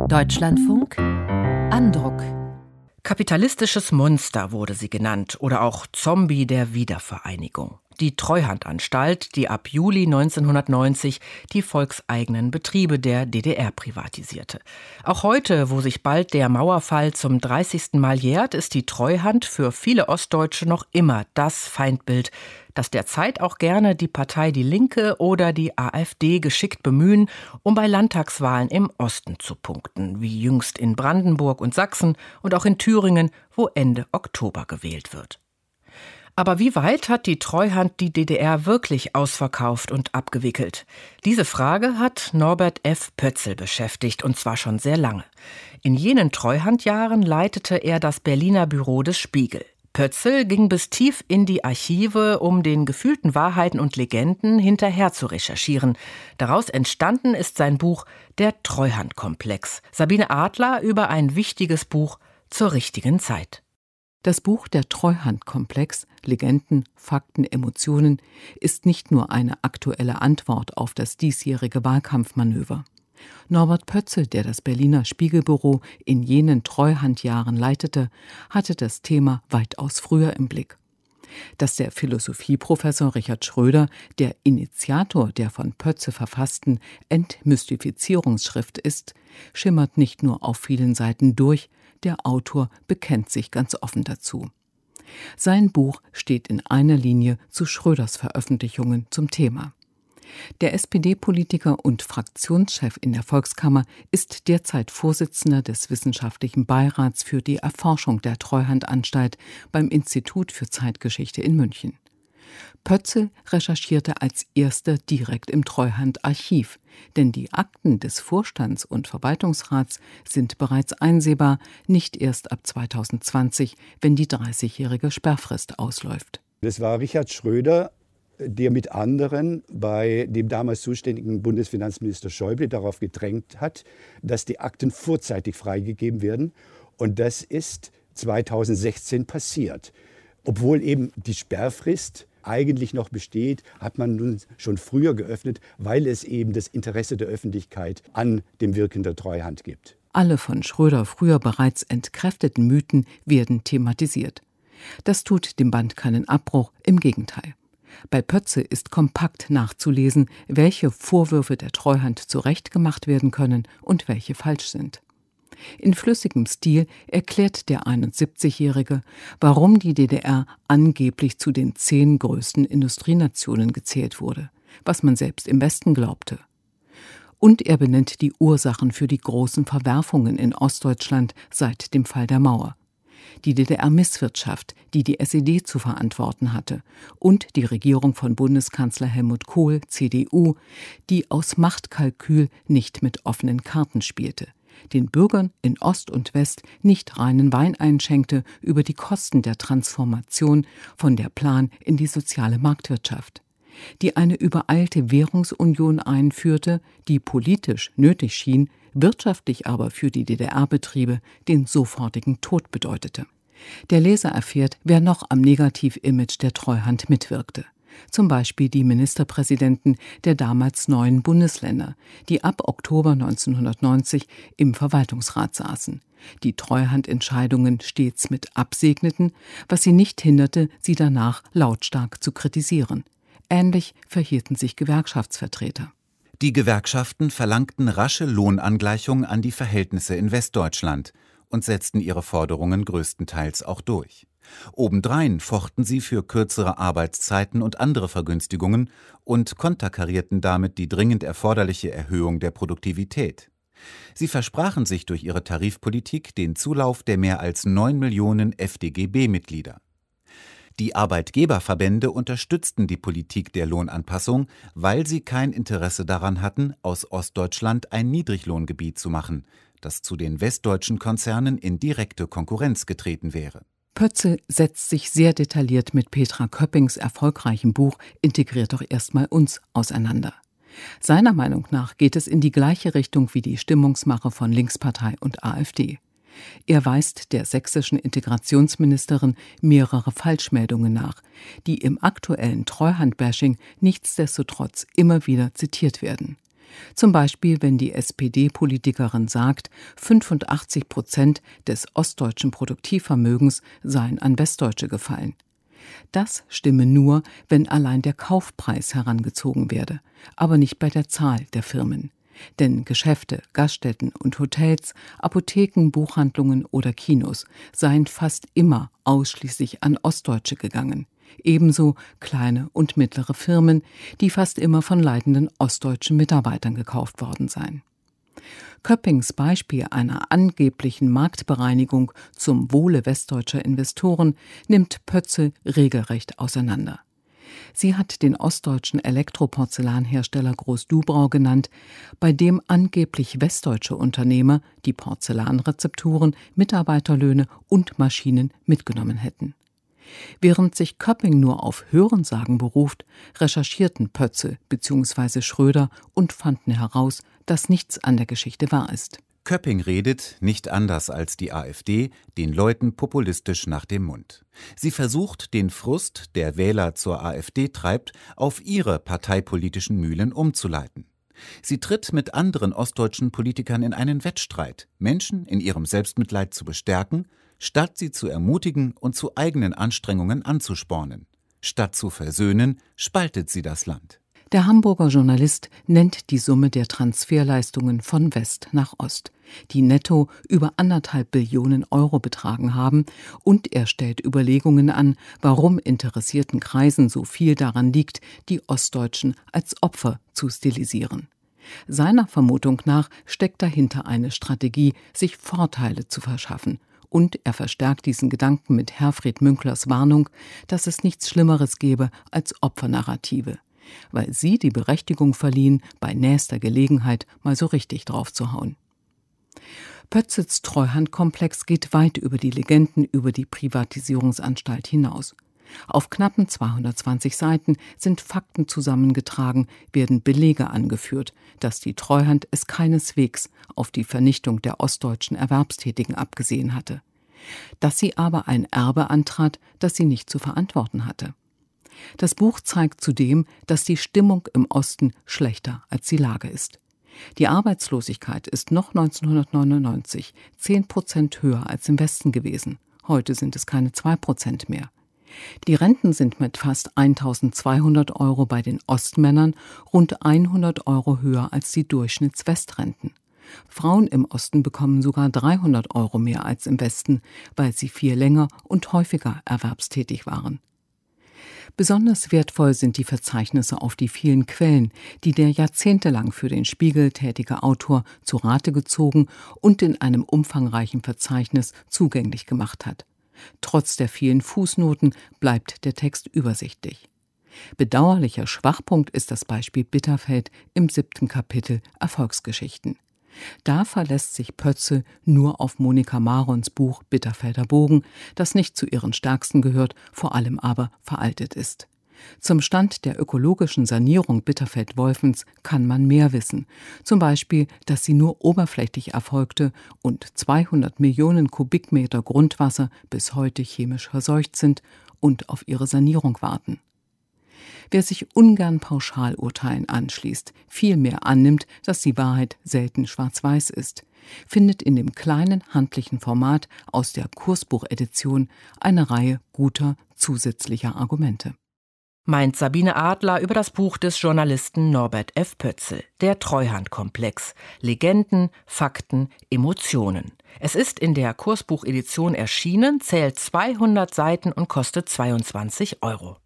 Deutschlandfunk Andruck. Kapitalistisches Monster wurde sie genannt oder auch Zombie der Wiedervereinigung. Die Treuhandanstalt, die ab Juli 1990 die volkseigenen Betriebe der DDR privatisierte. Auch heute, wo sich bald der Mauerfall zum 30. Mal jährt, ist die Treuhand für viele Ostdeutsche noch immer das Feindbild, das derzeit auch gerne die Partei Die Linke oder die AfD geschickt bemühen, um bei Landtagswahlen im Osten zu punkten, wie jüngst in Brandenburg und Sachsen und auch in Thüringen, wo Ende Oktober gewählt wird. Aber wie weit hat die Treuhand die DDR wirklich ausverkauft und abgewickelt? Diese Frage hat Norbert F. Pötzl beschäftigt, und zwar schon sehr lange. In jenen Treuhandjahren leitete er das Berliner Büro des Spiegel. Pötzl ging bis tief in die Archive, um den gefühlten Wahrheiten und Legenden hinterher zu recherchieren. Daraus entstanden ist sein Buch Der Treuhandkomplex. Sabine Adler über ein wichtiges Buch zur richtigen Zeit. Das Buch Der Treuhandkomplex, Legenden, Fakten, Emotionen, ist nicht nur eine aktuelle Antwort auf das diesjährige Wahlkampfmanöver. Norbert Pötzl, der das Berliner Spiegelbüro in jenen Treuhandjahren leitete, hatte das Thema weitaus früher im Blick. Dass der Philosophieprofessor Richard Schröder der Initiator der von Pötzl verfassten Entmystifizierungsschrift ist, schimmert nicht nur auf vielen Seiten durch, der Autor bekennt sich ganz offen dazu. Sein Buch steht in einer Linie zu Schröders Veröffentlichungen zum Thema. Der SPD-Politiker und Fraktionschef in der Volkskammer ist derzeit Vorsitzender des Wissenschaftlichen Beirats für die Erforschung der Treuhandanstalt beim Institut für Zeitgeschichte in München. Pötzl recherchierte als erster direkt im Treuhandarchiv, denn die Akten des Vorstands und Verwaltungsrats sind bereits einsehbar, nicht erst ab 2020, wenn die 30-jährige Sperrfrist ausläuft. Das war Richard Schröder, der mit anderen bei dem damals zuständigen Bundesfinanzminister Schäuble darauf gedrängt hat, dass die Akten vorzeitig freigegeben werden. Und das ist 2016 passiert. Obwohl eben die Sperrfrist eigentlich noch besteht, hat man nun schon früher geöffnet, weil es eben das Interesse der Öffentlichkeit an dem Wirken der Treuhand gibt. Alle von Schröder früher bereits entkräfteten Mythen werden thematisiert. Das tut dem Band keinen Abbruch, im Gegenteil. Bei Pötzl ist kompakt nachzulesen, welche Vorwürfe der Treuhand zurechtgemacht werden können und welche falsch sind. In flüssigem Stil erklärt der 71-Jährige, warum die DDR angeblich zu den 10 größten Industrienationen gezählt wurde, was man selbst im Westen glaubte. Und er benennt die Ursachen für die großen Verwerfungen in Ostdeutschland seit dem Fall der Mauer. Die DDR-Misswirtschaft, die die SED zu verantworten hatte, und die Regierung von Bundeskanzler Helmut Kohl, CDU, die aus Machtkalkül nicht mit offenen Karten spielte, den Bürgern in Ost und West nicht reinen Wein einschenkte über die Kosten der Transformation von der Plan- in die soziale Marktwirtschaft, die eine übereilte Währungsunion einführte, die politisch nötig schien, wirtschaftlich aber für die DDR-Betriebe den sofortigen Tod bedeutete. Der Leser erfährt, wer noch am Negativ-Image der Treuhand mitwirkte. Zum Beispiel die Ministerpräsidenten der damals 9 Bundesländer, die ab Oktober 1990 im Verwaltungsrat saßen, die Treuhandentscheidungen stets mit absegneten, was sie nicht hinderte, sie danach lautstark zu kritisieren. Ähnlich verhielten sich Gewerkschaftsvertreter. Die Gewerkschaften verlangten rasche Lohnangleichung an die Verhältnisse in Westdeutschland und setzten ihre Forderungen größtenteils auch durch. Obendrein fochten sie für kürzere Arbeitszeiten und andere Vergünstigungen und konterkarierten damit die dringend erforderliche Erhöhung der Produktivität. Sie versprachen sich durch ihre Tarifpolitik den Zulauf der mehr als 9 Millionen FDGB-Mitglieder. Die Arbeitgeberverbände unterstützten die Politik der Lohnanpassung, weil sie kein Interesse daran hatten, aus Ostdeutschland ein Niedriglohngebiet zu machen, das zu den westdeutschen Konzernen in direkte Konkurrenz getreten wäre. Pötzl setzt sich sehr detailliert mit Petra Köppings erfolgreichem Buch »Integriert doch erstmal uns« auseinander. Seiner Meinung nach geht es in die gleiche Richtung wie die Stimmungsmache von Linkspartei und AfD. Er weist der sächsischen Integrationsministerin mehrere Falschmeldungen nach, die im aktuellen Treuhand-Bashing nichtsdestotrotz immer wieder zitiert werden. Zum Beispiel, wenn die SPD-Politikerin sagt, 85% des ostdeutschen Produktivvermögens seien an Westdeutsche gefallen. Das stimme nur, wenn allein der Kaufpreis herangezogen werde, aber nicht bei der Zahl der Firmen. Denn Geschäfte, Gaststätten und Hotels, Apotheken, Buchhandlungen oder Kinos seien fast immer ausschließlich an Ostdeutsche gegangen. Ebenso kleine und mittlere Firmen, die fast immer von leitenden ostdeutschen Mitarbeitern gekauft worden seien. Köppings Beispiel einer angeblichen Marktbereinigung zum Wohle westdeutscher Investoren nimmt Pötzl regelrecht auseinander. Sie hat den ostdeutschen Elektroporzellanhersteller Groß-Dubrau genannt, bei dem angeblich westdeutsche Unternehmer die Porzellanrezepturen, Mitarbeiterlöhne und Maschinen mitgenommen hätten. Während sich Köpping nur auf Hörensagen beruft, recherchierten Pötzl bzw. Schröder und fanden heraus, dass nichts an der Geschichte wahr ist. Köpping redet, nicht anders als die AfD, den Leuten populistisch nach dem Mund. Sie versucht, den Frust, der Wähler zur AfD treibt, auf ihre parteipolitischen Mühlen umzuleiten. Sie tritt mit anderen ostdeutschen Politikern in einen Wettstreit, Menschen in ihrem Selbstmitleid zu bestärken, statt sie zu ermutigen und zu eigenen Anstrengungen anzuspornen. Statt zu versöhnen, spaltet sie das Land. Der Hamburger Journalist nennt die Summe der Transferleistungen von West nach Ost, die netto über 1,5 Billionen Euro betragen haben, und er stellt Überlegungen an, warum interessierten Kreisen so viel daran liegt, die Ostdeutschen als Opfer zu stilisieren. Seiner Vermutung nach steckt dahinter eine Strategie, sich Vorteile zu verschaffen. Und er verstärkt diesen Gedanken mit Herfried Münklers Warnung, dass es nichts Schlimmeres gäbe als Opfernarrative, weil sie die Berechtigung verliehen, bei nächster Gelegenheit mal so richtig draufzuhauen. Pötzls Treuhandkomplex geht weit über die Legenden über die Privatisierungsanstalt hinaus. Auf knappen 220 Seiten sind Fakten zusammengetragen, werden Belege angeführt, dass die Treuhand es keineswegs auf die Vernichtung der ostdeutschen Erwerbstätigen abgesehen hatte, dass sie aber ein Erbe antrat, das sie nicht zu verantworten hatte. Das Buch zeigt zudem, dass die Stimmung im Osten schlechter als die Lage ist. Die Arbeitslosigkeit ist noch 1999 10% höher als im Westen gewesen. Heute sind es keine 2% mehr. Die Renten sind mit fast 1.200 Euro bei den Ostmännern rund 100 Euro höher als die Durchschnittswestrenten. Frauen im Osten bekommen sogar 300 Euro mehr als im Westen, weil sie viel länger und häufiger erwerbstätig waren. Besonders wertvoll sind die Verzeichnisse auf die vielen Quellen, die der jahrzehntelang für den Spiegel tätige Autor zu Rate gezogen und in einem umfangreichen Verzeichnis zugänglich gemacht hat. Trotz der vielen Fußnoten bleibt der Text übersichtlich. Bedauerlicher Schwachpunkt ist das Beispiel Bitterfeld im 7. Kapitel Erfolgsgeschichten. Da verlässt sich Pötzl nur auf Monika Marons Buch Bitterfelder Bogen, das nicht zu ihren stärksten gehört, vor allem aber veraltet ist. Zum Stand der ökologischen Sanierung Bitterfeld-Wolfens kann man mehr wissen. Zum Beispiel, dass sie nur oberflächlich erfolgte und 200 Millionen Kubikmeter Grundwasser bis heute chemisch verseucht sind und auf ihre Sanierung warten. Wer sich ungern Pauschalurteilen anschließt, vielmehr annimmt, dass die Wahrheit selten schwarz-weiß ist, findet in dem kleinen handlichen Format aus der Kursbuchedition eine Reihe guter zusätzlicher Argumente. Meint Sabine Adler über das Buch des Journalisten Norbert F. Pötzl, Der Treuhandkomplex. Legenden, Fakten, Emotionen. Es ist in der Kursbuchedition erschienen, zählt 200 Seiten und kostet 22 Euro.